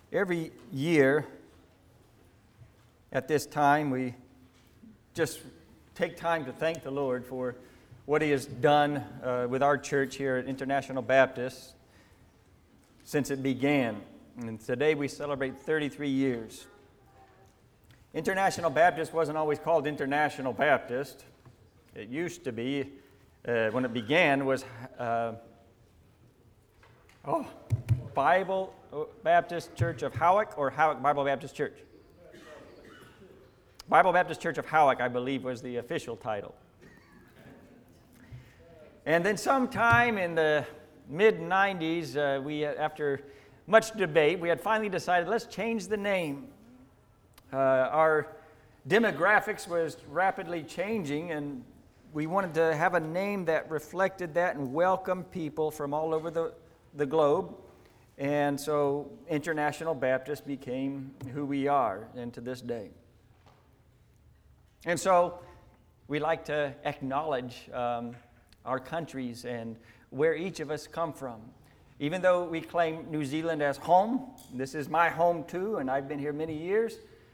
Every year at this time, we just take time to thank the Lord for what He has done with our church here at International Baptist since it began. And today we celebrate 33 years. International Baptist wasn't always called International Baptist. It used to be, when it began, was Bible Baptist Church of Howick, or Howick Bible Baptist Church. Bible Baptist Church of Howick, I believe, was the official title. And then sometime in the mid-90s, after much debate, we had finally decided, let's change the name. Our demographics was rapidly changing, and we wanted to have a name that reflected that and welcomed people from all over the globe. And so International Baptist became who we are, and to this day. And so we like to acknowledge our countries and where each of us come from. Even though we claim New Zealand as home, this is my home too, and I've been here many years.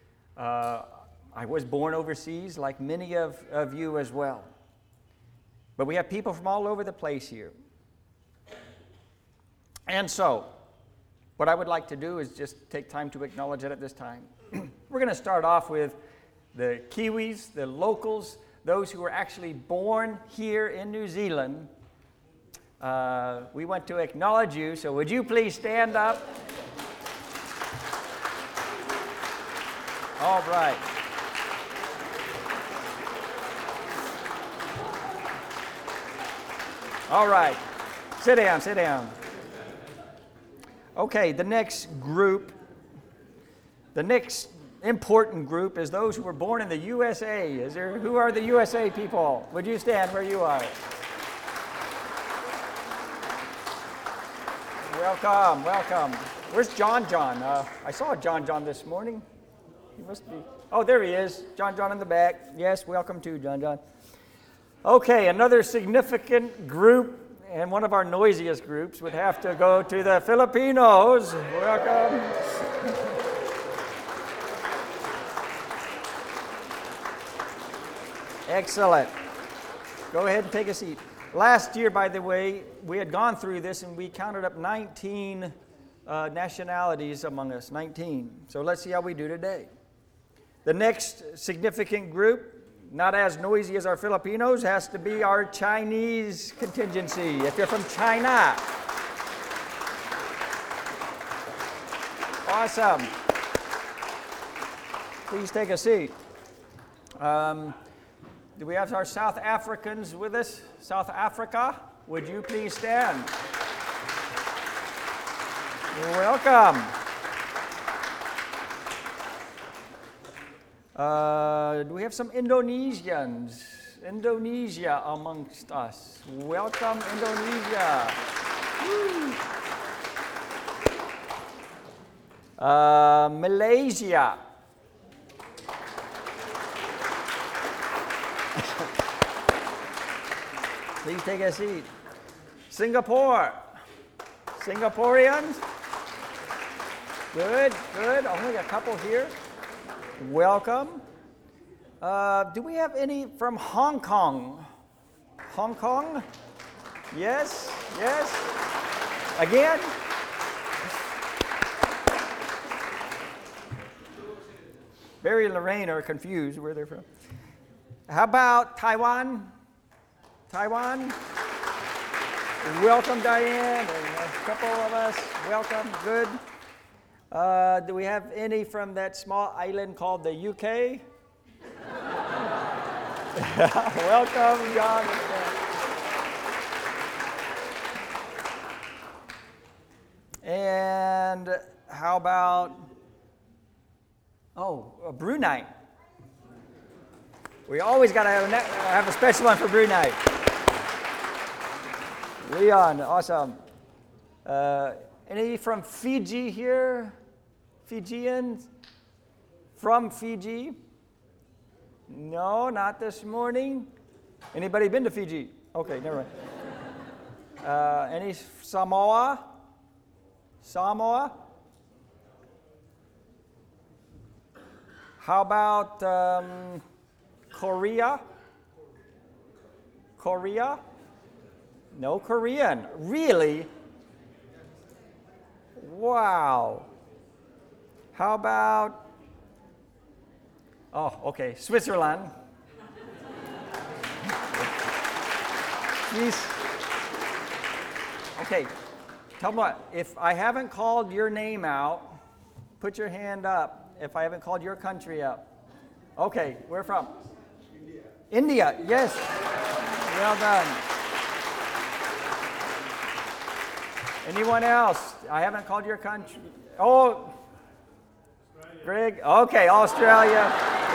I was born overseas, like many of you as well. But we have people from all over the place here. And so, what I would like to do is just take time to acknowledge it at this time. We're going to start off with the Kiwis, the locals, those who were actually born here in New Zealand. We want to acknowledge you, so would you please stand up? All right. All right. Sit down, sit down. Okay, the next important group is those who were born in the USA. Who are the USA people? Would you stand where you are? Welcome, welcome. Where's John? I saw John this morning. He must be. Oh, there he is. John in the back. Yes, welcome to John. Okay, another significant group, and one of our noisiest groups, would have to go to the Filipinos. Welcome. Excellent. Go ahead and take a seat. Last year, by the way, we had gone through this and we counted up 19 nationalities among us, 19. So let's see how we do today. The next significant group, not as noisy as our Filipinos, has to be our Chinese contingency. If you're from China. Awesome. Please take a seat. Do we have our South Africans with us? South Africa, would you please stand? Welcome. Do we have some Indonesians? Indonesia amongst us. Welcome, Indonesia. Malaysia. Please take a seat. Singapore. Singaporeans? Good. Only a couple here. Welcome. Do we have any from Hong Kong? Hong Kong? Yes. Again? Barry and Lorraine are confused where they're from. How about Taiwan? Welcome, Diane, and a couple of us. Welcome, good. Do we have any from that small island called the UK? Welcome, John. And how about, Brunei. We always got to have a special one for Brunei. Leon, awesome. Any from Fiji here? Fijians? From Fiji? No, not this morning. Anybody been to Fiji? Okay, never mind. Any Samoa? How about Korea? Korea? No Korean. Really? Wow. How about, oh, okay, Switzerland. Please. Okay, tell me what, if I haven't called your name out, put your hand up. If I haven't called your country up. Okay, where from? India. India, yes. Well done. Anyone else? I haven't called your country. Oh, Australia. Greg. Okay, Australia.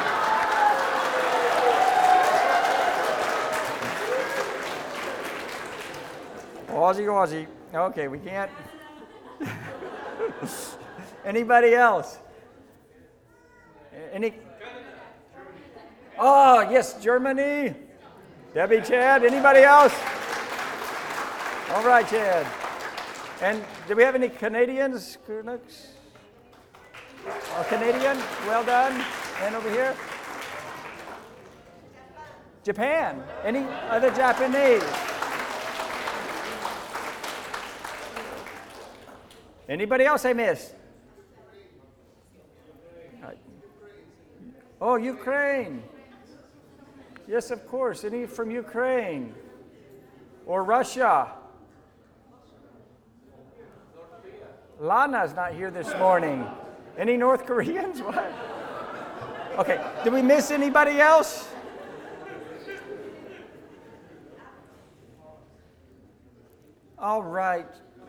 Aussie. Okay, we can't. Anybody else? Any? Oh, yes, Germany. Debbie, Chad. Anybody else? All right, Chad. And do we have any Canadians? A Canadian? Well done. And over here? Japan. Any other Japanese? Anybody else I missed? Oh, Ukraine. Yes, of course. Any from Ukraine? Or Russia? Lana's not here this morning. Any North Koreans? What? Okay. Did we miss anybody else? All right.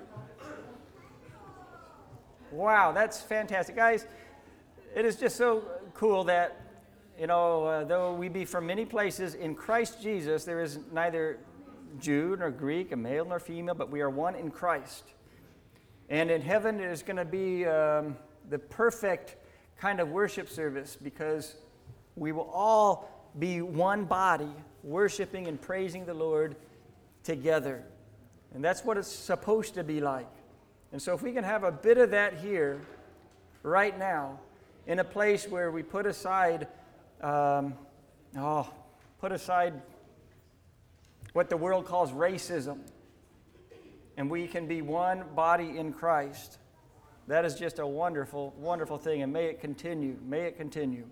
Wow, that's fantastic. Guys, it is just so cool that, though we be from many places, in Christ Jesus, there is neither Jew nor Greek, a male nor female, but we are one in Christ. And in heaven, it is going to be the perfect kind of worship service because we will all be one body, worshiping and praising the Lord together. And that's what it's supposed to be like. And so if we can have a bit of that here, right now, in a place where we put aside what the world calls racism, and we can be one body in Christ, that is just a wonderful, wonderful thing, and may it continue. May it continue.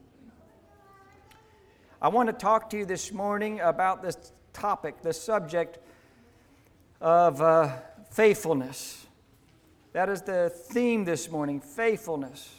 I want to talk to you this morning about this topic, the subject of faithfulness. That is the theme this morning, faithfulness.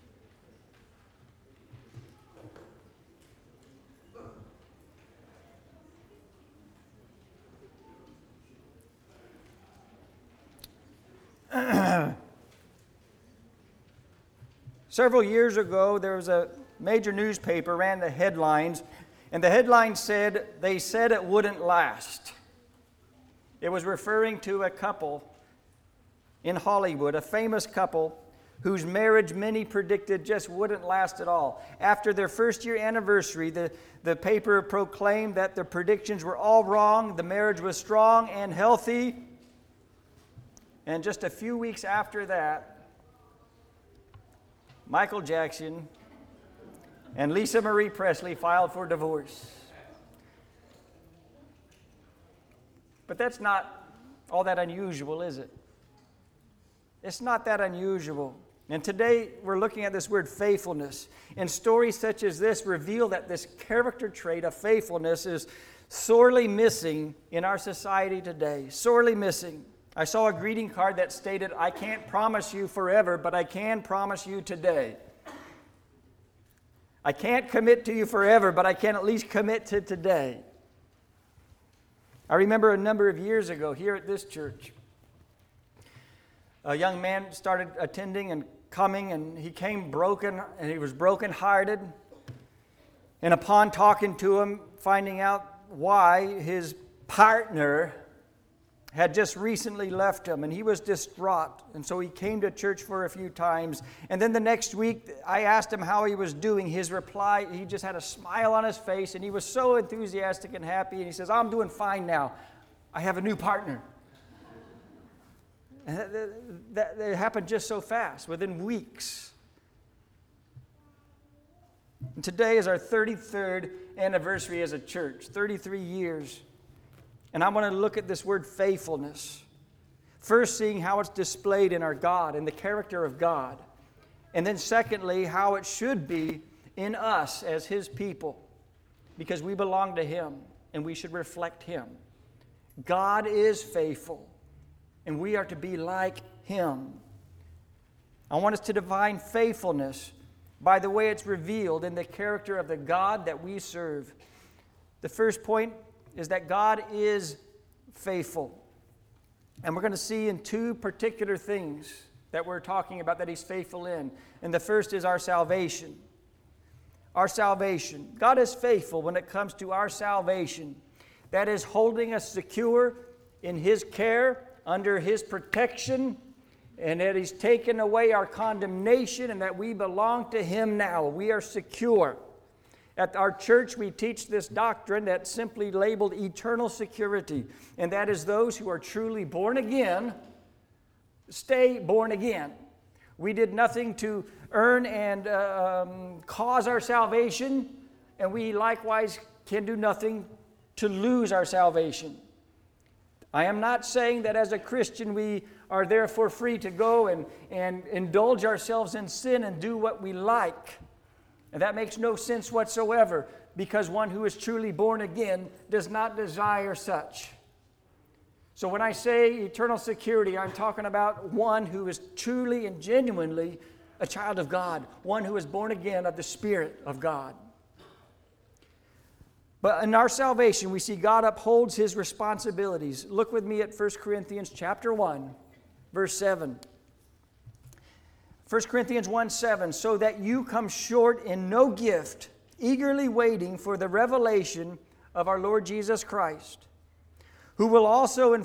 Several years ago, there was a major newspaper ran the headlines, and the headline said, "They said it wouldn't last." It was referring to a couple in Hollywood, a famous couple whose marriage many predicted just wouldn't last at all. After their first-year anniversary, the paper proclaimed that the predictions were all wrong, the marriage was strong and healthy, and just a few weeks after that, Michael Jackson and Lisa Marie Presley filed for divorce. But that's not all that unusual, is it? It's not that unusual. And today we're looking at this word faithfulness. And stories such as this reveal that this character trait of faithfulness is sorely missing in our society today. Sorely missing. I saw a greeting card that stated, "I can't promise you forever, but I can promise you today." I can't commit to you forever, but I can at least commit to today. I remember a number of years ago here at this church, a young man started attending and coming, and he came broken, and he was brokenhearted. And upon talking to him, finding out why, his partner had just recently left him, and he was distraught. And so he came to church for a few times. And then the next week, I asked him how he was doing. His reply, he just had a smile on his face, and he was so enthusiastic and happy. And he says, "I'm doing fine now. I have a new partner." And that happened just so fast, within weeks. And today is our 33rd anniversary as a church, 33 years. And I want to look at this word faithfulness. First, seeing how it's displayed in our God and the character of God. And then secondly, how it should be in us as His people, because we belong to Him and we should reflect Him. God is faithful, and we are to be like Him. I want us to define faithfulness by the way it's revealed in the character of the God that we serve. The first point is that God is faithful. And we're going to see in two particular things that we're talking about that He's faithful in. And the first is our salvation. Our salvation. God is faithful when it comes to our salvation. That is holding us secure in His care, under His protection, and that He's taken away our condemnation and that we belong to Him now. We are secure. At our church, we teach this doctrine that's simply labeled eternal security, and that is those who are truly born again stay born again. We did nothing to earn and cause our salvation, and we likewise can do nothing to lose our salvation. I am not saying that as a Christian we are therefore free to go and indulge ourselves in sin and do what we like. And that makes no sense whatsoever, because one who is truly born again does not desire such. So when I say eternal security, I'm talking about one who is truly and genuinely a child of God, one who is born again of the Spirit of God. But in our salvation, we see God upholds His responsibilities. Look with me at 1 Corinthians chapter 1, verse 7. 1 Corinthians 1:7, so that you come short in no gift, eagerly waiting for the revelation of our Lord Jesus Christ, who will also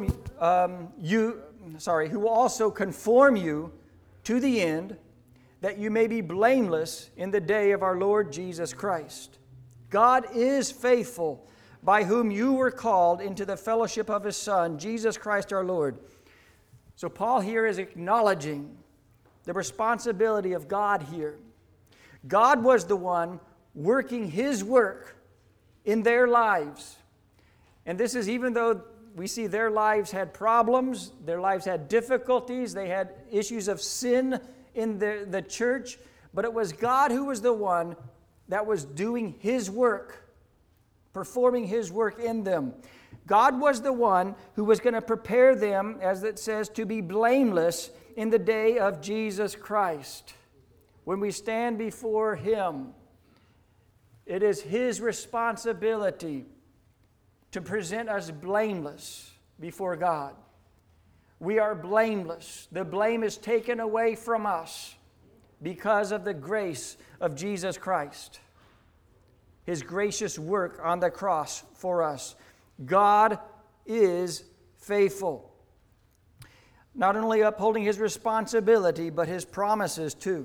conform you to the end, that you may be blameless in the day of our Lord Jesus Christ. God is faithful, by whom you were called into the fellowship of His Son, Jesus Christ our Lord. So Paul here is acknowledging the responsibility of God here. God was the one working His work in their lives. And this is even though we see their lives had problems, their lives had difficulties, they had issues of sin in the church, but it was God who was the one that was doing His work, performing His work in them. God was the one who was going to prepare them, as it says, to be blameless in the day of Jesus Christ. When we stand before Him, it is His responsibility to present us blameless before God. We are blameless. The blame is taken away from us because of the grace of Jesus Christ, His gracious work on the cross for us. God is faithful, not only upholding His responsibility, but His promises too.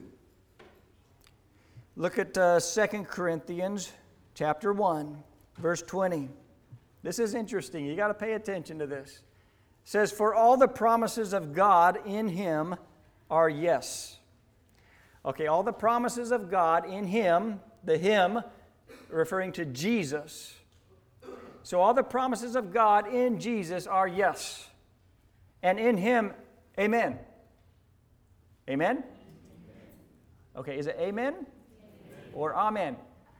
Look at 2 Corinthians chapter 1, verse 20. This is interesting. You got to pay attention to this. It says, for all the promises of God in Him are yes. Okay, all the promises of God in Him, the Him referring to Jesus. So all the promises of God in Jesus are yes. And in Him, amen. Amen? Okay, is it amen? Or amen?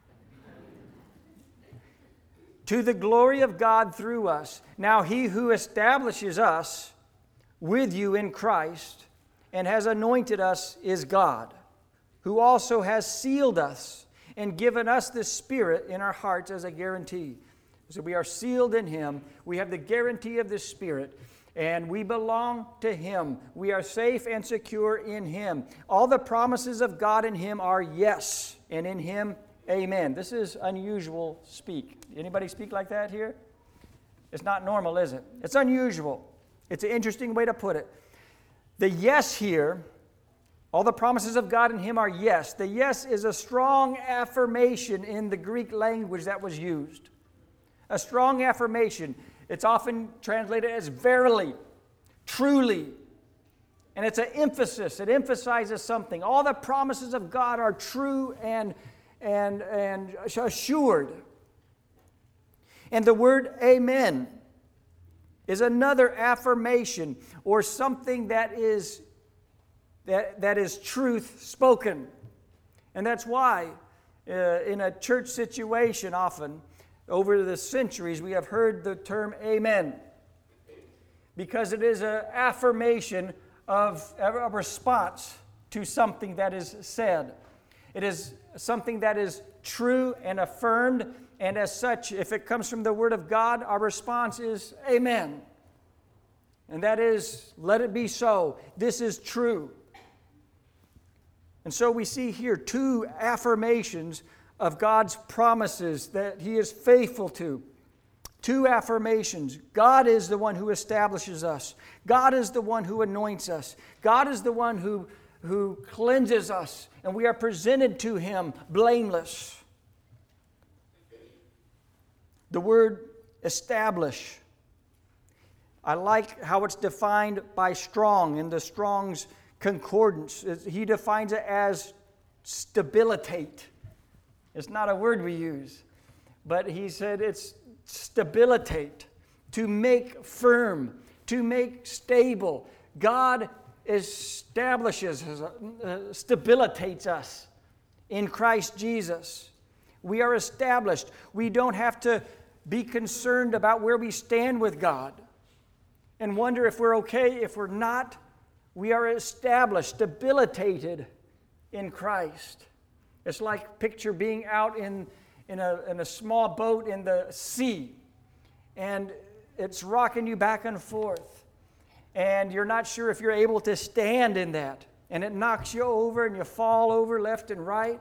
To the glory of God through us. Now He who establishes us with you in Christ and has anointed us is God, who also has sealed us and given us the Spirit in our hearts as a guarantee. So we are sealed in Him. We have the guarantee of the Spirit, and we belong to Him. We are safe and secure in Him. All the promises of God in Him are yes, and in Him, amen. This is unusual speak. Anybody speak like that here? It's not normal, is it? It's unusual. It's an interesting way to put it. The yes here, all the promises of God in Him are yes. The yes is a strong affirmation in the Greek language that was used. A strong affirmation. It's often translated as verily, truly. And it's an emphasis. It emphasizes something. All the promises of God are true and and assured. And the word amen is another affirmation or something that is truth spoken. And that's why in a church situation often, over the centuries, we have heard the term amen. Because it is an affirmation of a response to something that is said. It is something that is true and affirmed, and as such, if it comes from the Word of God, our response is amen. And that is, let it be so. This is true. And so we see here two affirmations of God's promises that He is faithful to. Two affirmations. God is the one who establishes us. God is the one who anoints us. God is the one who cleanses us, and we are presented to Him blameless. The word establish, I like how it's defined by Strong in the Strong's Concordance. He defines it as stabilitate. It's not a word we use, but he said it's stabilitate, to make firm, to make stable. God establishes, stabilitates us in Christ Jesus. We are established. We don't have to be concerned about where we stand with God and wonder if we're okay, if we're not. We are established, debilitated in Christ. It's like picture being out in a small boat in the sea, and it's rocking you back and forth, and you're not sure if you're able to stand in that, and it knocks you over and you fall over left and right.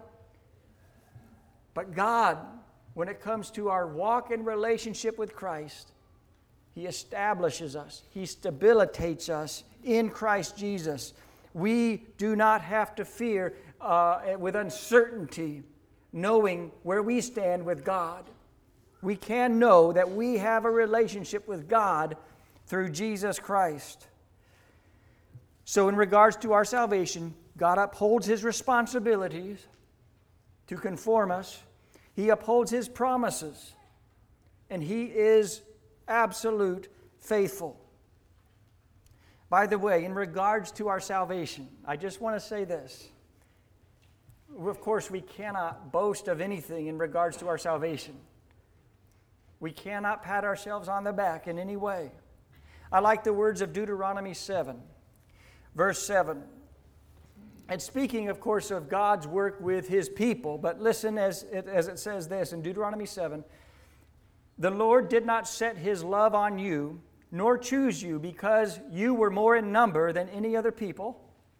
But God, when it comes to our walk and relationship with Christ, He establishes us. He stabilitates us in Christ Jesus. We do not have to fear with uncertainty, knowing where we stand with God. We can know that we have a relationship with God through Jesus Christ. So in regards to our salvation, God upholds His responsibilities to conform us. He upholds His promises, and He is absolute faithful. By the way, in regards to our salvation, I just want to say this. Of course, we cannot boast of anything in regards to our salvation. We cannot pat ourselves on the back in any way. I like the words of Deuteronomy 7, verse 7. And speaking, of course, of God's work with His people, but listen as it says this in Deuteronomy 7. The Lord did not set His love on you, nor choose you, because you were more in number than any other people.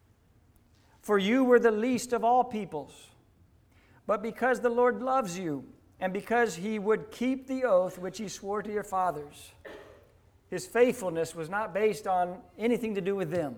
For you were the least of all peoples. But because the Lord loves you, and because He would keep the oath which He swore to your fathers. His faithfulness was not based on anything to do with them.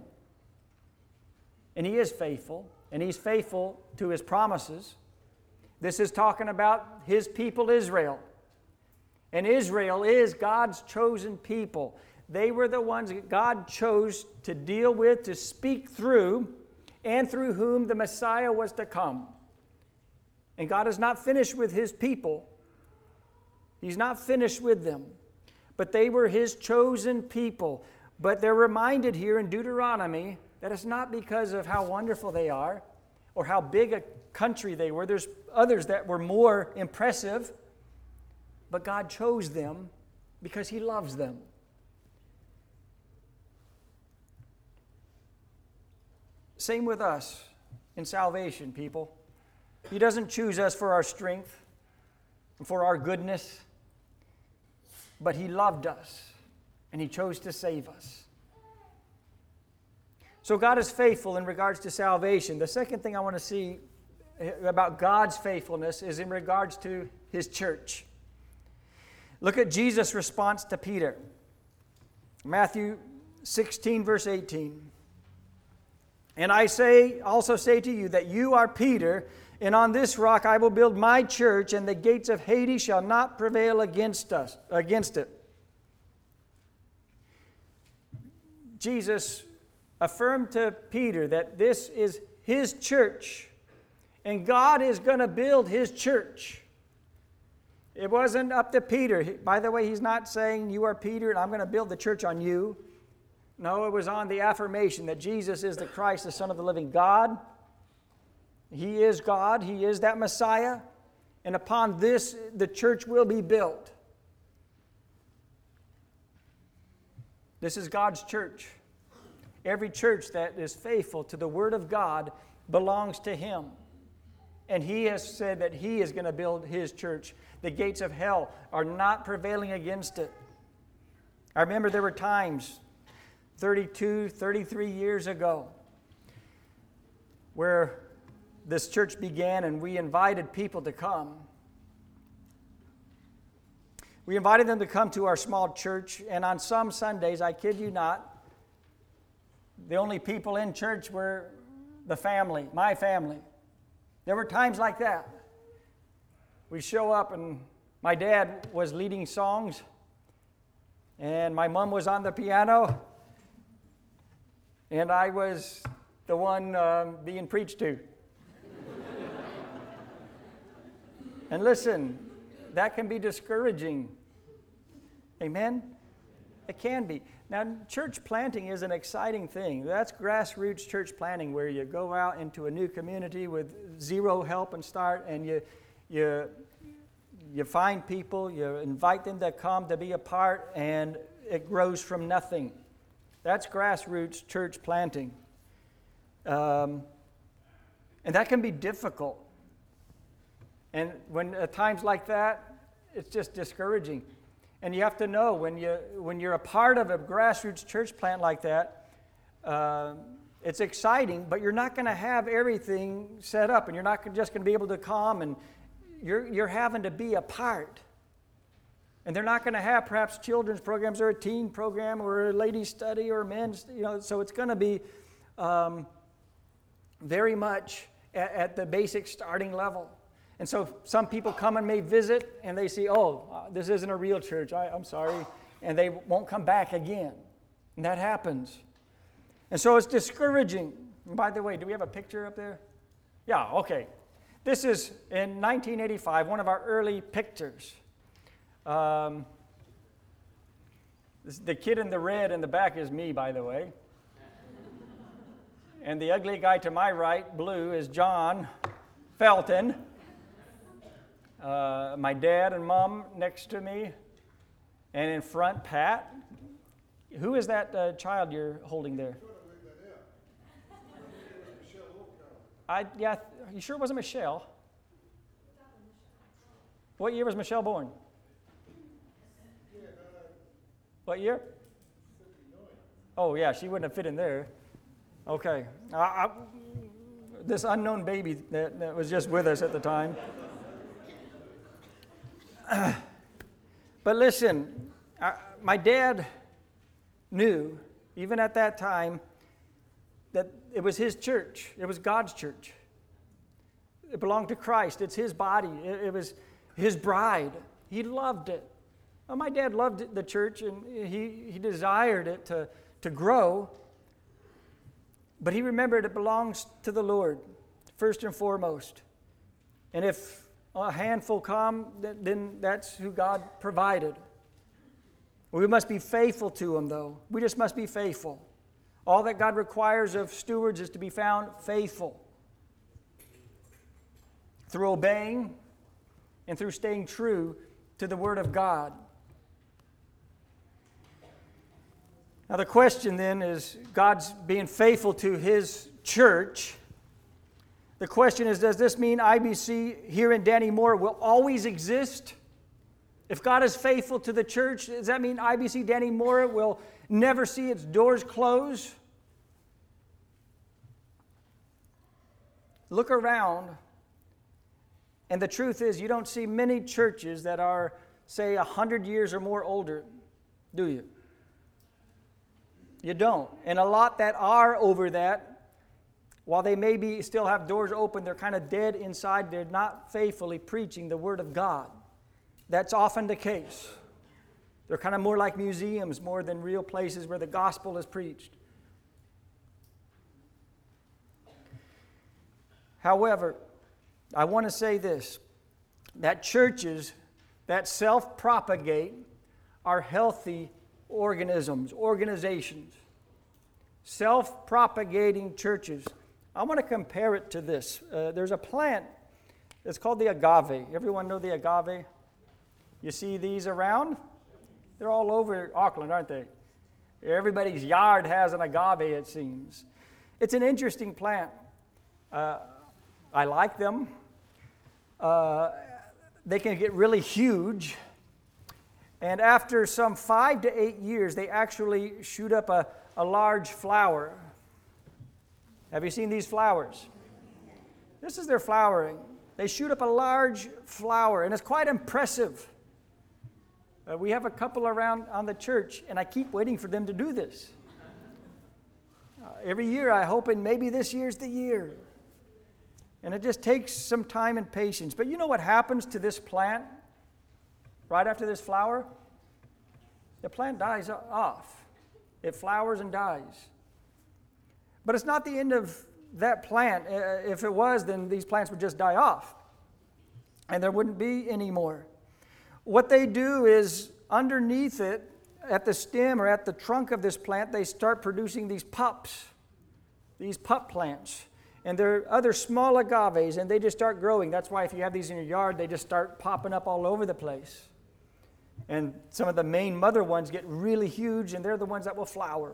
And He is faithful, and He's faithful to His promises. This is talking about His people Israel. And Israel is God's chosen people. They were the ones that God chose to deal with, to speak through, and through whom the Messiah was to come. And God is not finished with His people. He's not finished with them. But they were His chosen people. But they're reminded here in Deuteronomy that it's not because of how wonderful they are or how big a country they were. There's others that were more impressive. But God chose them because He loves them. Same with us in salvation, people. He doesn't choose us for our strength and for our goodness, but He loved us and He chose to save us. So God is faithful in regards to salvation. The second thing I want to see about God's faithfulness is in regards to His church. Look at Jesus' response to Peter. Matthew 16, verse 18. And I also say to you that you are Peter, and on this rock I will build my church, and the gates of Hades shall not prevail against it. Jesus affirmed to Peter that this is His church, And God is going to build His church. It wasn't up to Peter. By the way, He's not saying, you are Peter and I'm going to build the church on you. No, it was on the affirmation that Jesus is the Christ, the Son of the living God. He is God. He is that Messiah. And upon this, the church will be built. This is God's church. Every church that is faithful to the Word of God belongs to Him. And He has said that He is going to build His church. The gates of hell are not prevailing against it. I remember there were times 32, 33 years ago where this church began and we invited people to come. We invited them to come to our small church, and on some Sundays, I kid you not, the only people in church were the family, my family. There were times like that. We show up and my dad was leading songs and my mom was on the piano and I was the one being preached to. And listen, that can be discouraging. Amen? It can be. Now, church planting is an exciting thing. That's grassroots church planting, where you go out into a new community with zero help and start, and you find people, you invite them to come to be a part, and it grows from nothing. That's grassroots church planting. And that can be difficult. And when at times like that, it's just discouraging. And you have to know when you're a part of a grassroots church plant like that, it's exciting, but you're not going to have everything set up, and you're not just going to be able to come, and you're having to be a part. And they're not going to have perhaps children's programs or a teen program or a ladies' study or men's, so it's going to be very much at the basic starting level. And so some people come and may visit and they see, this isn't a real church, I'm sorry, and they won't come back again. And that happens. And so it's discouraging. And by the way, do we have a picture up there? Yeah, okay. This is in 1985, one of our early pictures. The kid in the red in the back is me, by the way. And the ugly guy to my right, blue, is John Felton. My dad and mom next to me, and in front, Pat. Who is that child you're holding there? Yeah, you sure it wasn't Michelle? What year was Michelle born? What year? Oh, yeah, she wouldn't have fit in there. Okay. This unknown baby that was just with us at the time. But listen, my dad knew, even at that time, that it was his church. It was God's church. It belonged to Christ. It's his body. It was his bride. He loved it. Well, my dad loved the church, and he desired it to grow. But he remembered it belongs to the Lord, first and foremost. And if a handful come, then that's who God provided. We must be faithful to Him, though. We just must be faithful. All that God requires of stewards is to be found faithful through obeying and through staying true to the Word of God. Now the question then is, God's being faithful to His church. The question is, does this mean IBC here in Danny Moore will always exist? If God is faithful to the church, does that mean IBC Danny Moore will never see its doors close? Look around, and the truth is you don't see many churches that are, say, 100 years or more older, do you? You don't. And a lot that are over that, while they maybe still have doors open, they're kind of dead inside. They're not faithfully preaching the Word of God. That's often the case. They're kind of more like museums more than real places where the gospel is preached. However, I want to say this, that churches that self-propagate are healthy organizations. Self-propagating churches. I want to compare it to this. There's a plant. It's called the agave. Everyone know the agave? You see these around? They're all over Auckland, aren't they? Everybody's yard has an agave, it seems. It's an interesting plant. I like them. They can get really huge. And after some 5 to 8 years, they actually shoot up a large flower. Have you seen these flowers? This is their flowering. They shoot up a large flower, and it's quite impressive. We have a couple around on the church, and I keep waiting for them to do this. Every year I hope, and maybe this year's the year. And it just takes some time and patience. But you know what happens to this plant right after this flower? The plant dies off. It flowers and dies. But it's not the end of that plant. If it was, then these plants would just die off, and there wouldn't be any more. What they do is, underneath it, at the stem or at the trunk of this plant, they start producing these pups, these pup plants. And there are other small agaves, and they just start growing. That's why if you have these in your yard, they just start popping up all over the place. And some of the main mother ones get really huge, and they're the ones that will flower.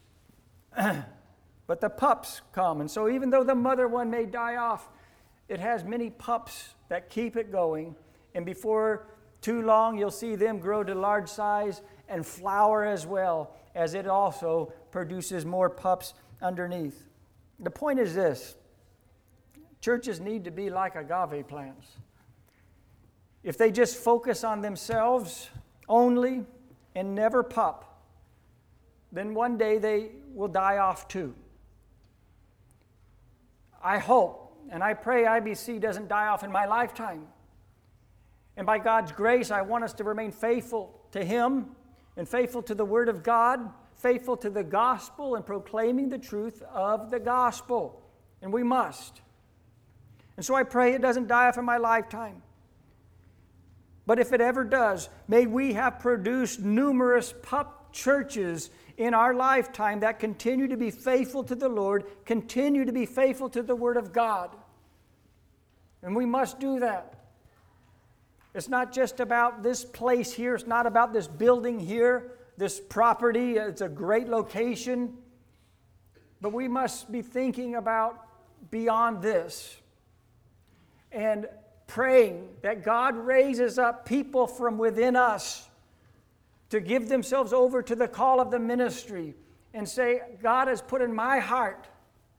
But the pups come, and so even though the mother one may die off, it has many pups that keep it going, and before too long you'll see them grow to large size and flower as well, as it also produces more pups underneath. The point is this: churches need to be like agave plants. If they just focus on themselves only and never pup, then one day they will die off too. I hope and I pray IBC doesn't die off in my lifetime. And by God's grace, I want us to remain faithful to Him and faithful to the Word of God, faithful to the gospel and proclaiming the truth of the gospel. And we must. And so I pray it doesn't die off in my lifetime. But if it ever does, may we have produced numerous pup churches in our lifetime that continue to be faithful to the Lord, continue to be faithful to the Word of God. And we must do that. It's not just about this place here. It's not about this building here, this property. It's a great location. But we must be thinking about beyond this and praying that God raises up people from within us to give themselves over to the call of the ministry and say, God has put in my heart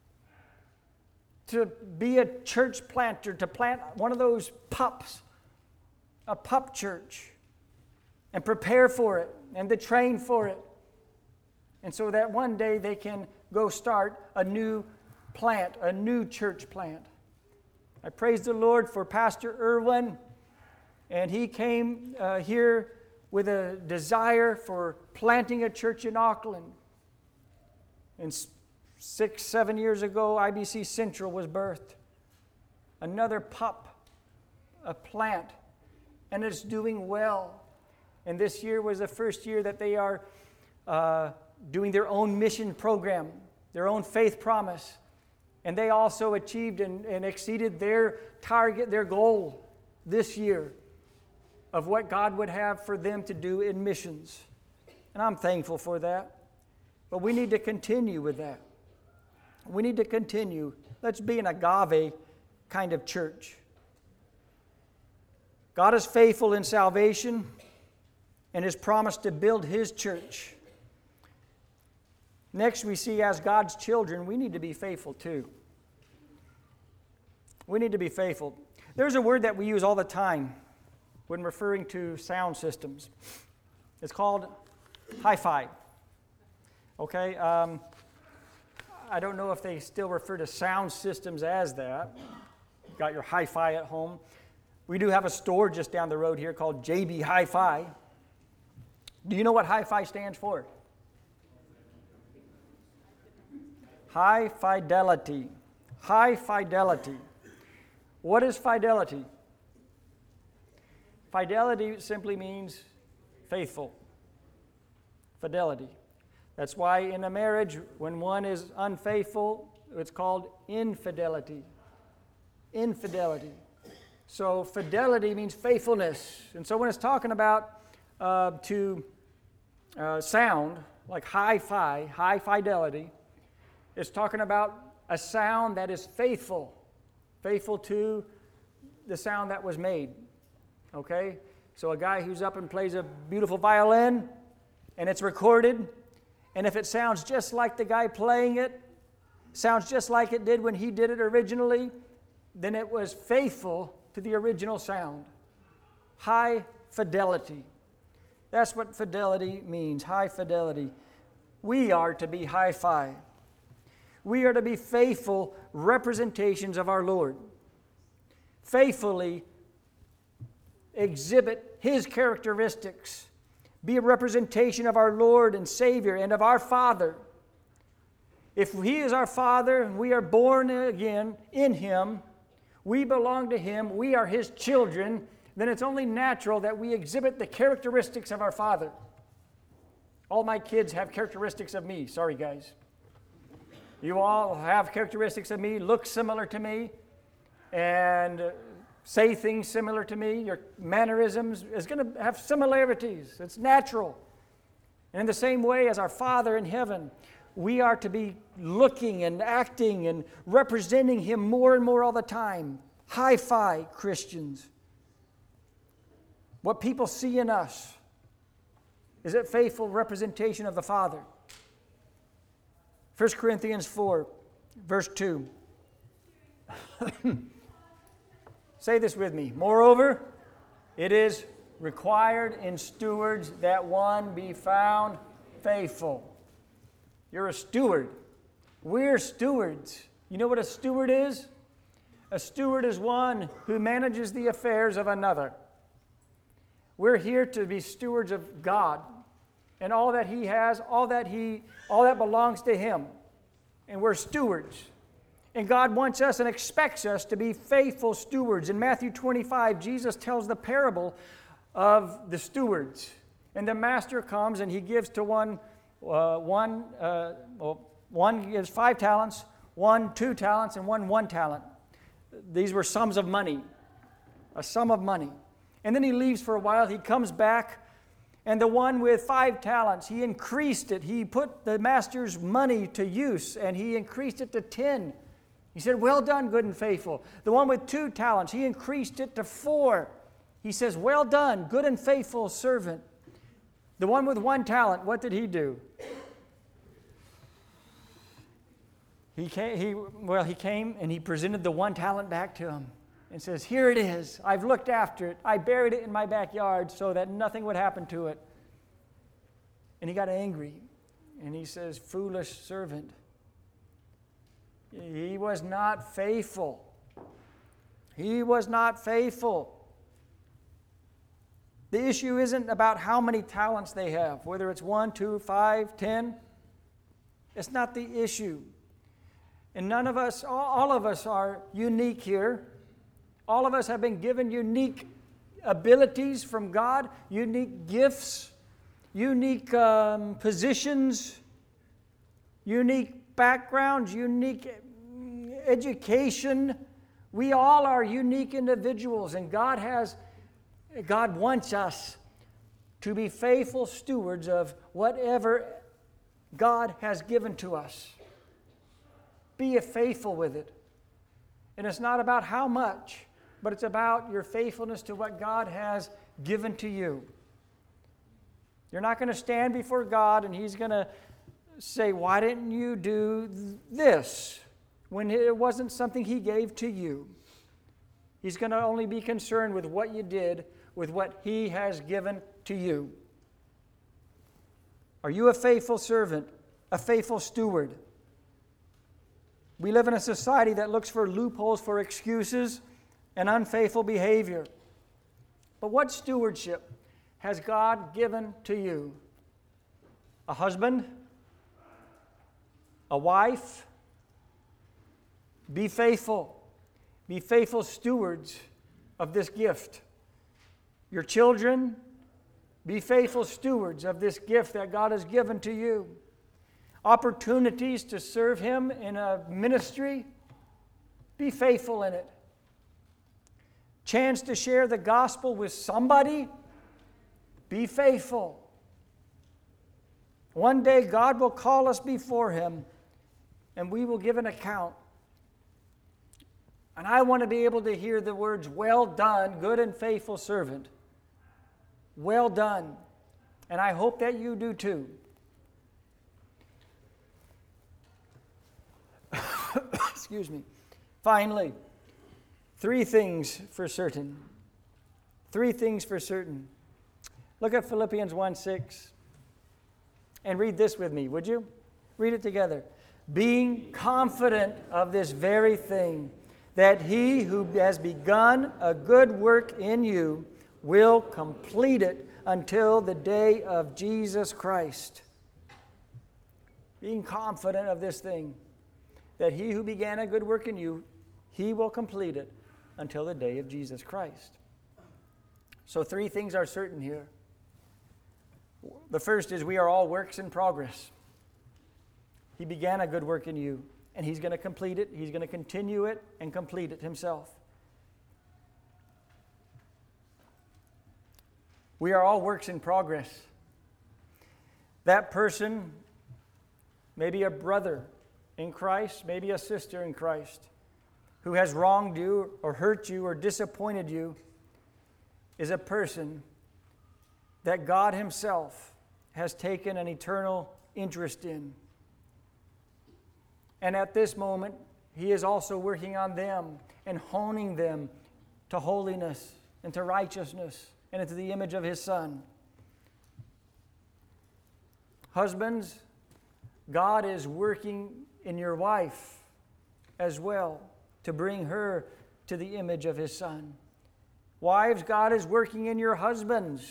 to be a church planter, to plant one of those pups, a pup church, and prepare for it and to train for it. And so that one day they can go start a new plant, a new church plant. I praise the Lord for Pastor Irwin, and he came here with a desire for planting a church in Auckland. And 6-7 years ago, IBC Central was birthed. Another pup, a plant, and it's doing well. And this year was the first year that they are doing their own mission program, their own faith promise. And they also achieved and exceeded their target, their goal this year of what God would have for them to do in missions. And I'm thankful for that. But we need to continue with that. We need to continue. Let's be an agave kind of church. God is faithful in salvation and has promised to build His church. Next, we see as God's children, we need to be faithful too. We need to be faithful. There's a word that we use all the time when referring to sound systems. It's called hi-fi. Okay? I don't know if they still refer to sound systems as that. You've got your hi-fi at home. We do have a store just down the road here called JB Hi-Fi. Do you know what hi-fi stands for? High fidelity. High fidelity. What is fidelity? Fidelity simply means faithful. Fidelity. That's why in a marriage, when one is unfaithful, it's called infidelity. Infidelity. So fidelity means faithfulness. And so when it's talking about sound, like hi-fi, high fidelity, it's talking about a sound that is faithful to the sound that was made. Okay? So a guy who's up and plays a beautiful violin, and it's recorded, and if it sounds just like the guy playing it, sounds just like it did when he did it originally, then it was faithful to the original sound. High fidelity. That's what fidelity means, high fidelity. We are to be hi-fi. We are to be faithful representations of our Lord. Faithfully exhibit His characteristics. Be a representation of our Lord and Savior and of our Father. If He is our Father and we are born again in Him, we belong to Him, we are His children, then it's only natural that we exhibit the characteristics of our Father. All my kids have characteristics of me. Sorry, guys. You all have characteristics of me, look similar to me, and say things similar to me. Your mannerisms is going to have similarities. It's natural. And in the same way as our Father in heaven, we are to be looking and acting and representing Him more and more all the time. Hi-fi Christians. What people see in us, is it faithful representation of the Father? 1 Corinthians 4, verse 2. Say this with me. Moreover, it is required in stewards that one be found faithful. You're a steward. We're stewards. You know what a steward is? A steward is one who manages the affairs of another. We're here to be stewards of God and all that He has, all that belongs to Him. And we're stewards. And God wants us and expects us to be faithful stewards. In Matthew 25, Jesus tells the parable of the stewards. And the master comes and he gives to one gives 5 talents, one 2 talents, and one 1 talent. These were sums of money, a sum of money. And then he leaves for a while. He comes back, and the one with 5 talents, he increased it. He put the master's money to use, and he increased it to 10. He said, well done, good and faithful. The one with 2 talents, he increased it to 4. He says, well done, good and faithful servant. The one with 1 talent, what did he do? He came and he presented the 1 talent back to him and says, here it is. I've looked after it. I buried it in my backyard so that nothing would happen to it. And he got angry. And he says, foolish servant. He was not faithful. He was not faithful. The issue isn't about how many talents they have, whether it's 1, 2, 5, 10. It's not the issue. And none of us, all of us are unique here. All of us have been given unique abilities from God, unique gifts, unique positions, unique backgrounds, unique education. We all are unique individuals, and God wants us to be faithful stewards of whatever God has given to us. Be faithful with it. And it's not about how much, but it's about your faithfulness to what God has given to you. You're not going to stand before God and He's going to say, why didn't you do this when it wasn't something He gave to you? He's going to only be concerned with what you did with what He has given to you. Are you a faithful servant, a faithful steward? We live in a society that looks for loopholes for excuses and unfaithful behavior. But what stewardship has God given to you? A husband? A wife? Be faithful. be faithful stewards of this gift. Your children, be faithful stewards of this gift that God has given to you. Opportunities to serve Him in a ministry, be faithful in it. Chance to share the gospel with somebody, be faithful. One day God will call us before Him and we will give an account. And I want to be able to hear the words, "Well done, good and faithful servant." Well done. And I hope that you do too. Excuse me. Finally, 3 things for certain. 3 things for certain. Look at Philippians 1:6 and read this with me, would you? Read it together. Being confident of this very thing, that He who has begun a good work in you will complete it until the day of Jesus Christ. Being confident of this thing, that He who began a good work in you, He will complete it until the day of Jesus Christ. So 3 things are certain here. The first is we are all works in progress. He began a good work in you, and He's going to complete it. He's going to continue it and complete it Himself. We are all works in progress. That person, maybe a brother in Christ, maybe a sister in Christ, who has wronged you or hurt you or disappointed you, is a person that God Himself has taken an eternal interest in. And at this moment, He is also working on them and honing them to holiness and to righteousness and into the image of His Son. Husbands, God is working in your wife as well to bring her to the image of His Son. Wives, God is working in your husbands.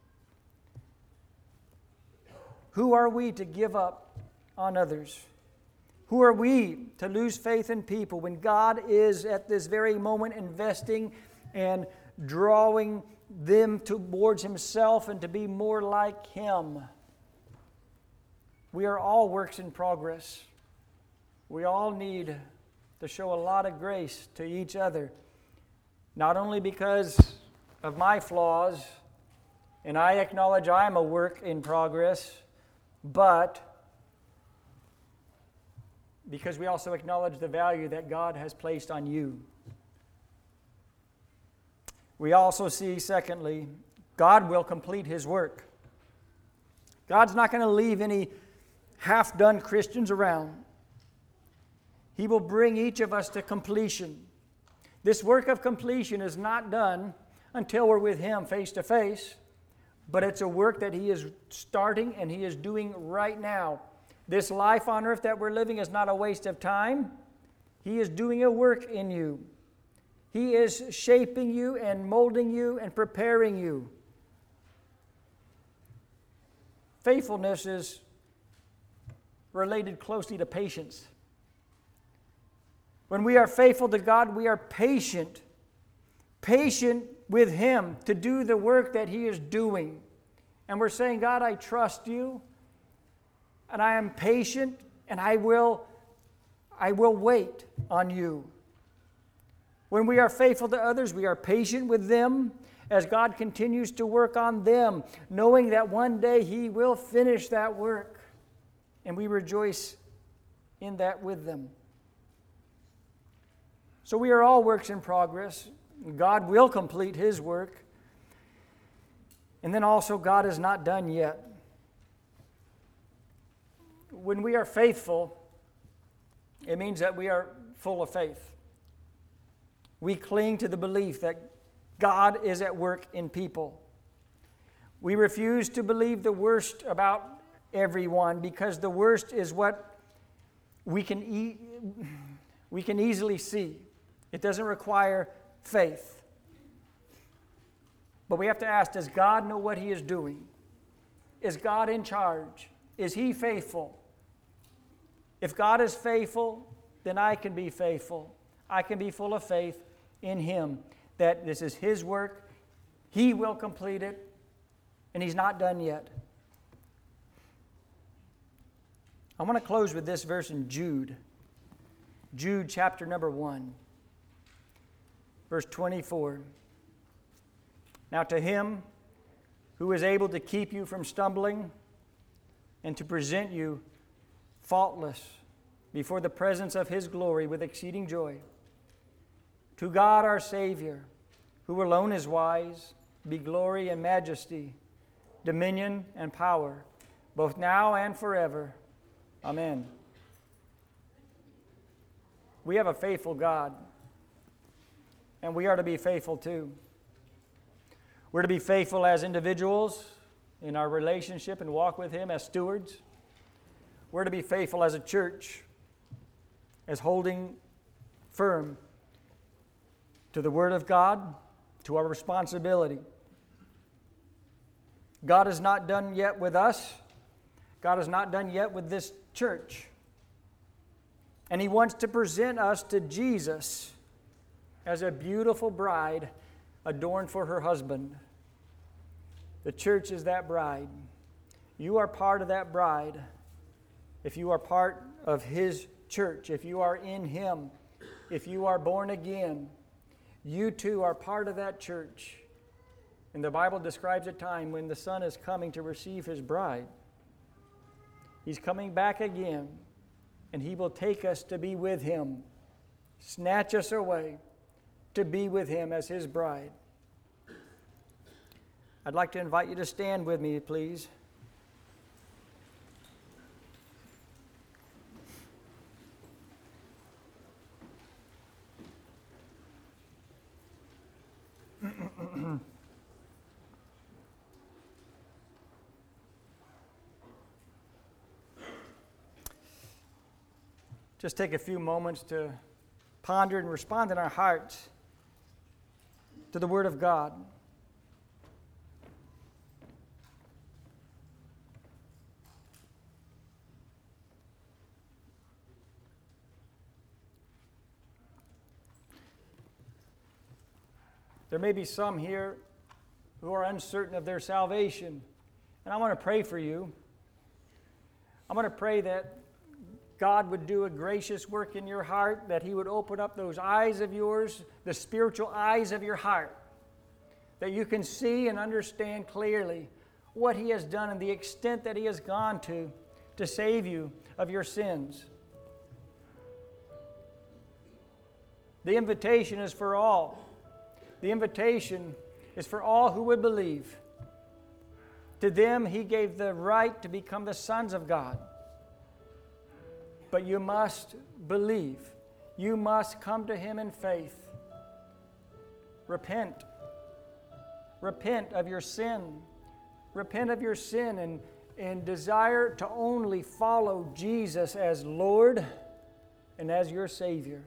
Who are we to give up on others? Who are we to lose faith in people when God is at this very moment investing and drawing them towards Himself and to be more like Him? We are all works in progress. We all need to show a lot of grace to each other, not only because of my flaws, and I acknowledge I'm a work in progress, but because we also acknowledge the value that God has placed on you. We also see, secondly, God will complete His work. God's not going to leave any half-done Christians around. He will bring each of us to completion. This work of completion is not done until we're with Him face to face, but it's a work that He is starting and He is doing right now. This life on earth that we're living is not a waste of time. He is doing a work in you. He is shaping you and molding you and preparing you. Faithfulness is related closely to patience. When we are faithful to God, we are patient with Him to do the work that He is doing. And we're saying, God, I trust You, and I am patient, and I will wait on You. When we are faithful to others, we are patient with them as God continues to work on them, knowing that one day He will finish that work, and we rejoice in that with them. So we are all works in progress. God will complete His work. And then also, God is not done yet. When we are faithful, it means that we are full of faith. We cling to the belief that God is at work in people. We refuse to believe the worst about everyone because the worst is what we can easily see. It doesn't require faith. But we have to ask, does God know what He is doing? Is God in charge? Is He faithful? If God is faithful, then I can be faithful. I can be full of faith in Him, that this is His work, He will complete it, and He's not done yet. I want to close with this verse in Jude. Jude chapter number 1, verse 24. Now to Him who is able to keep you from stumbling and to present you faultless before the presence of His glory with exceeding joy. To God our Savior, who alone is wise, be glory and majesty, dominion and power, both now and forever. Amen. We have a faithful God, and we are to be faithful too. We're to be faithful as individuals in our relationship and walk with Him as stewards. We're to be faithful as a church, as holding firm to the Word of God, to our responsibility. God is not done yet with us. God is not done yet with this church. And He wants to present us to Jesus as a beautiful bride adorned for her husband. The church is that bride. You are part of that bride if you are part of His church, if you are in Him, if you are born again. You too are part of that church. And the Bible describes a time when the Son is coming to receive His bride. He's coming back again, and He will take us to be with Him, snatch us away to be with Him as His bride. I'd like to invite you to stand with me, please. Just take a few moments to ponder and respond in our hearts to the Word of God. There may be some here who are uncertain of their salvation, and I want to pray for you. I want to pray that God would do a gracious work in your heart, that He would open up those eyes of yours, the spiritual eyes of your heart, that you can see and understand clearly what He has done and the extent that He has gone to save you of your sins. The invitation is for all. The invitation is for all who would believe. To them He gave the right to become the sons of God. But you must believe. You must come to Him in faith. Repent. Repent of your sin. Repent of your sin and desire to only follow Jesus as Lord and as your Savior.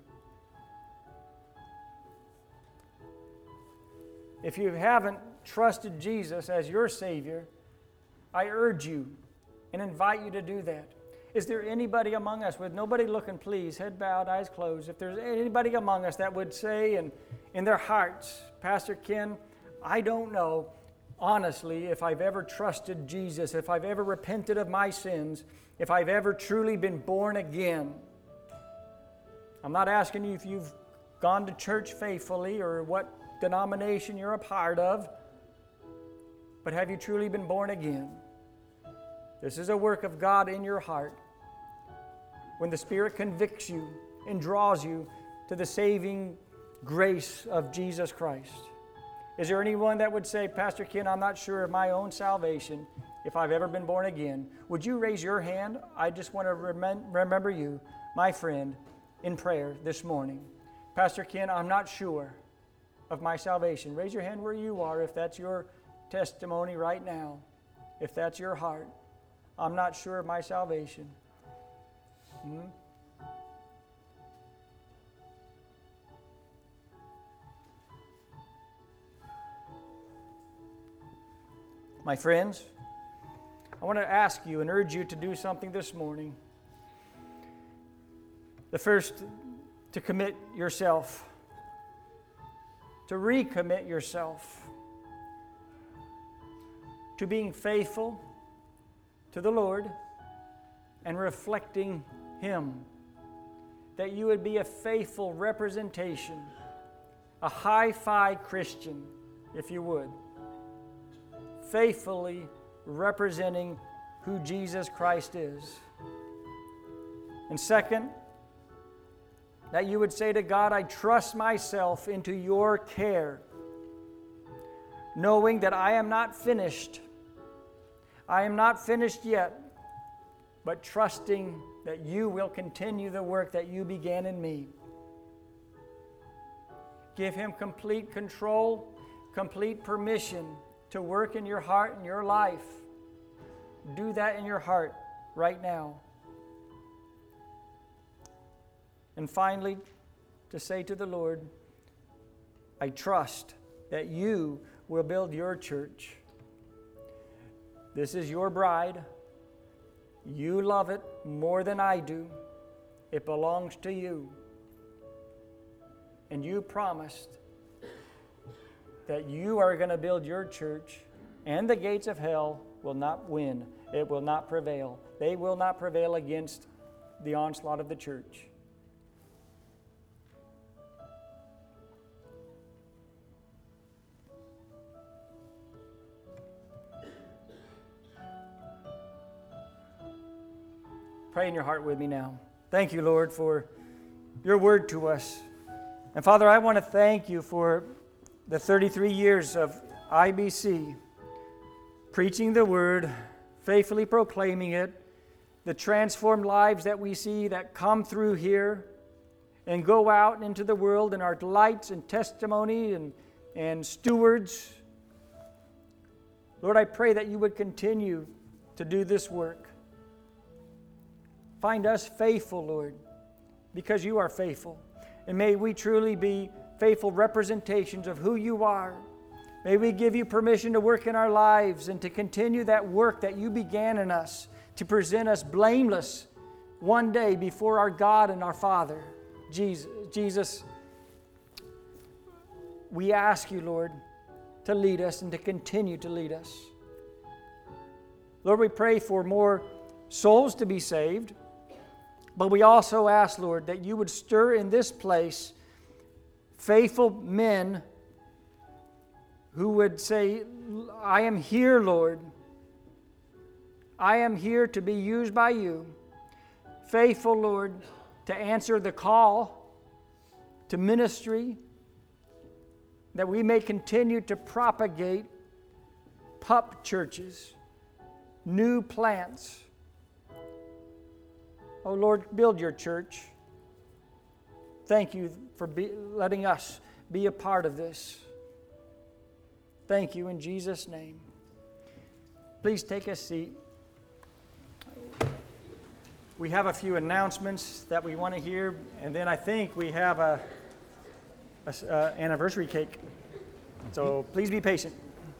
If you haven't trusted Jesus as your Savior, I urge you and invite you to do that. Is there anybody among us, with nobody looking, please, head bowed, eyes closed, if there's anybody among us that would say in their hearts, Pastor Ken, I don't know, honestly, if I've ever trusted Jesus, if I've ever repented of my sins, if I've ever truly been born again. I'm not asking you if you've gone to church faithfully or what denomination you're a part of, but have you truly been born again? This is a work of God in your heart. When the Spirit convicts you and draws you to the saving grace of Jesus Christ. Is there anyone that would say, Pastor Ken, I'm not sure of my own salvation, if I've ever been born again? Would you raise your hand? I just want to remember you, my friend, in prayer this morning. Pastor Ken, I'm not sure of my salvation. Raise your hand where you are if that's your testimony right now, if that's your heart. I'm not sure of my salvation. My friends, I want to ask you and urge you to do something this morning. The first to commit yourself, to recommit yourself to being faithful to the Lord and reflecting Him. That you would be a faithful representation, a hi-fi Christian, if you would, faithfully representing who Jesus Christ is. And second, that you would say to God, I trust myself into your care, knowing that I am not finished. I am not finished yet, but trusting that you will continue the work that you began in me. Give Him complete control, complete permission to work in your heart and your life. Do that in your heart right now. And finally, to say to the Lord, I trust that you will build your church. This is your bride. You love it more than I do. It belongs to you. And you promised that you are going to build your church, and the gates of hell will not win. It will not prevail. They will not prevail against the onslaught of the church. Pray in your heart with me now. Thank you, Lord, for your word to us. And Father, I want to thank you for the 33 years of IBC, preaching the word, faithfully proclaiming it, the transformed lives that we see that come through here and go out into the world and are lights and testimony and stewards. Lord, I pray that you would continue to do this work. Find us faithful, Lord, because you are faithful. And may we truly be faithful representations of who you are. May we give you permission to work in our lives and to continue that work that you began in us, to present us blameless one day before our God and our Father. Jesus, we ask you, Lord, to lead us and to continue to lead us. Lord, we pray for more souls to be saved. But we also ask, Lord, that you would stir in this place faithful men who would say, I am here, Lord. I am here to be used by you. Faithful, Lord, to answer the call to ministry, that we may continue to propagate pup churches, new plants. Oh, Lord, build your church. Thank you for letting us be a part of this. Thank you in Jesus' name. Please take a seat. We have a few announcements that we want to hear, and then I think we have a anniversary cake. So please be patient.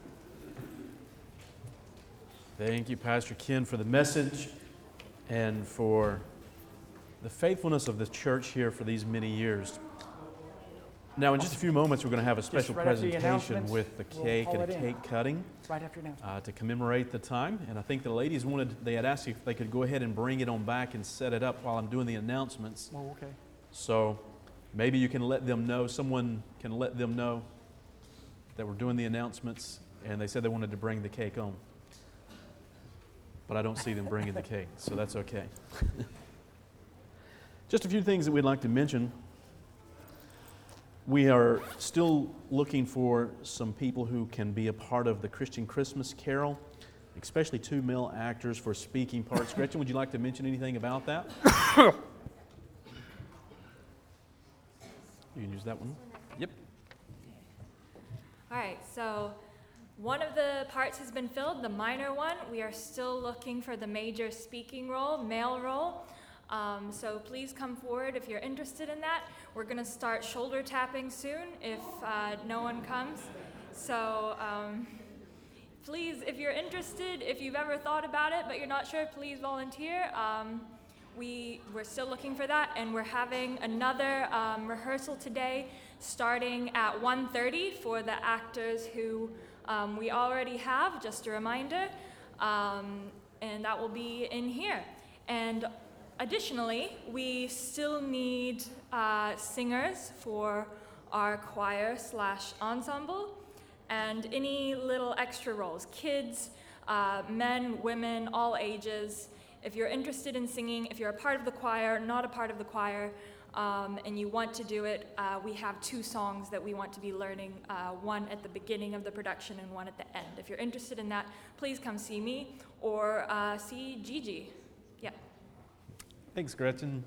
Thank you, Pastor Ken, for the message and for the faithfulness of the church here for these many years. Now, in just a few moments, we're going to have a special presentation with the cake and cake cutting right after now. To commemorate the time. And I think the ladies they had asked if they could go ahead and bring it on back and set it up while I'm doing the announcements. Oh, okay. So maybe you can let them know, someone can let them know that we're doing the announcements, and they said they wanted to bring the cake on. But I don't see them bringing the cake, so that's okay. Just a few things that we'd like to mention. We are still looking for some people who can be a part of the Christian Christmas Carol, especially 2 male actors for speaking parts. Gretchen, would you like to mention anything about that? You can use that one. Yep. All right, so one of the parts has been filled, the minor one. We are still looking for the major speaking role, male role. So please come forward if you're interested in that. We're going to start shoulder tapping soon if no one comes. So please, if you're interested, if you've ever thought about it but you're not sure, please volunteer. we're still looking for that, and we're having another rehearsal today starting at 1:30 for the actors who we already have, just a reminder, and that will be in here. And additionally, we still need singers for our choir/ensemble, and any little extra roles, kids, men, women, all ages. If you're interested in singing, if you're a part of the choir, not a part of the choir, and you want to do it, we have 2 songs that we want to be learning, one at the beginning of the production and one at the end. If you're interested in that, please come see me or see Gigi. Yeah. Thanks, Gretchen.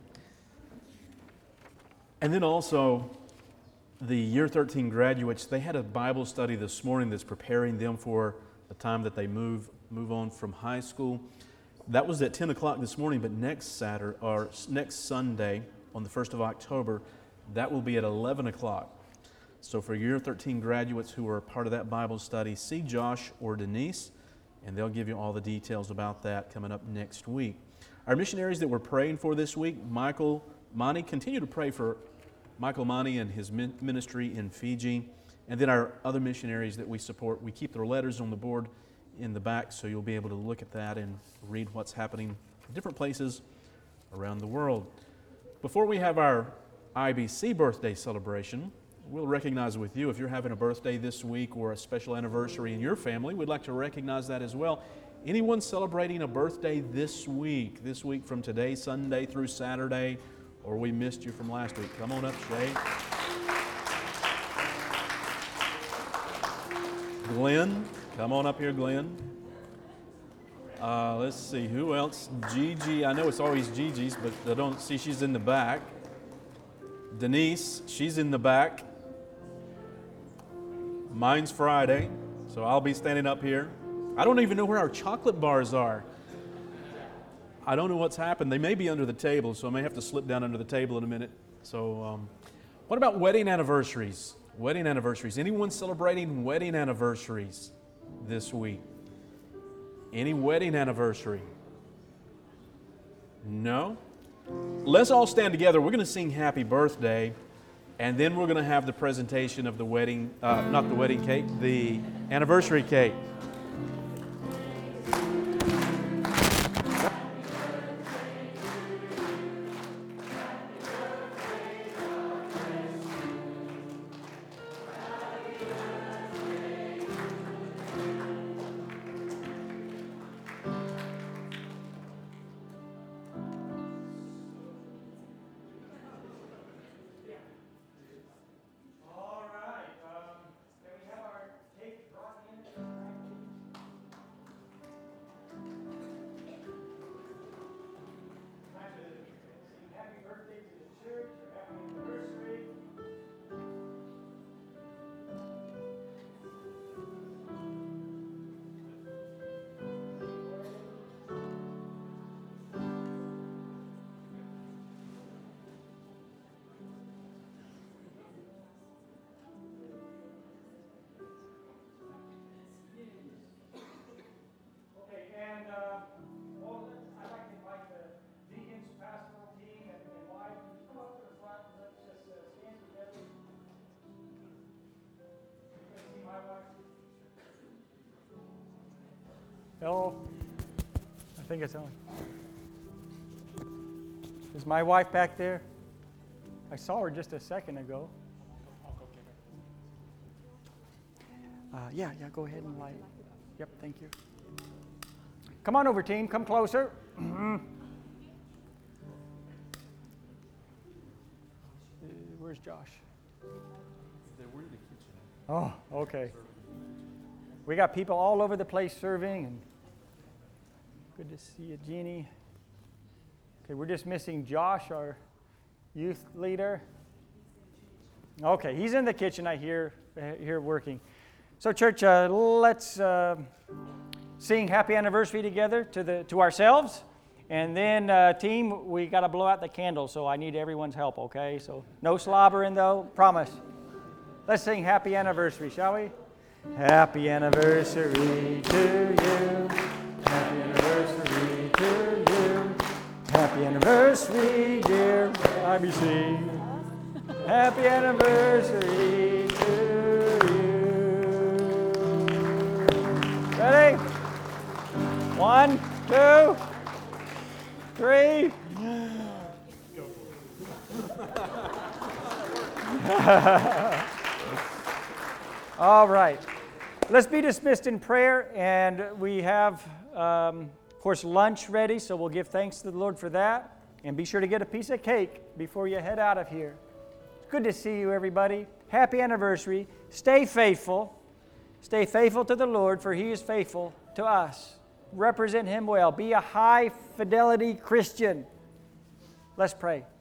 And then also, the Year 13 graduates, they had a Bible study this morning that's preparing them for the time that they move on from high school. That was at 10 o'clock this morning, but next Sunday, on the 1st of October, that will be at 11 o'clock. So for Year 13 graduates who are part of that Bible study, see Josh or Denise, and they'll give you all the details about that coming up next week. Our missionaries that we're praying for this week, Michael Mani, continue to pray for Michael Mani and his ministry in Fiji. And then our other missionaries that we support, we keep their letters on the board in the back, so you'll be able to look at that and read what's happening in different places around the world. Before we have our IBC birthday celebration, we'll recognize with you if you're having a birthday this week or a special anniversary in your family, we'd like to recognize that as well. Anyone celebrating a birthday this week from today, Sunday through Saturday, or we missed you from last week, come on up, Shay. Glenn, come on up here, Glenn. Let's see, who else? Gigi, I know it's always Gigi's, but I don't see she's in the back. Denise, she's in the back. Mine's Friday, so I'll be standing up here. I don't even know where our chocolate bars are. I don't know what's happened. They may be under the table, so I may have to slip down under the table in a minute. So, what about wedding anniversaries? Wedding anniversaries. Anyone celebrating wedding anniversaries this week? Any wedding anniversary? No? Let's all stand together. We're going to sing Happy Birthday, and then we're going to have the presentation of the wedding, not the wedding cake, the anniversary cake. Hello. I think it's on. Is my wife back there? I saw her just a second ago. Yeah, go ahead and light. Yep, thank you. Come on over, team. Come closer. Where's Josh? We're in the kitchen. Oh, okay. We got people all over the place serving, and good to see you, Jeannie. Okay, we're just missing Josh, our youth leader. Okay, he's in the kitchen, I hear working. So, church, let's sing Happy Anniversary together to ourselves, and then, team, we got to blow out the candles, so I need everyone's help, okay? So, no slobbering, though, promise. Let's sing Happy Anniversary, shall we? Happy anniversary to you. Happy anniversary to you. Happy Happy anniversary, dear IBC. Happy anniversary to you. Ready? 1, 2, 3. All right. Let's be dismissed in prayer, and we have, of course, lunch ready, so we'll give thanks to the Lord for that. And be sure to get a piece of cake before you head out of here. Good to see you, everybody. Happy anniversary. Stay faithful. Stay faithful to the Lord, for He is faithful to us. Represent Him well. Be a high-fidelity Christian. Let's pray.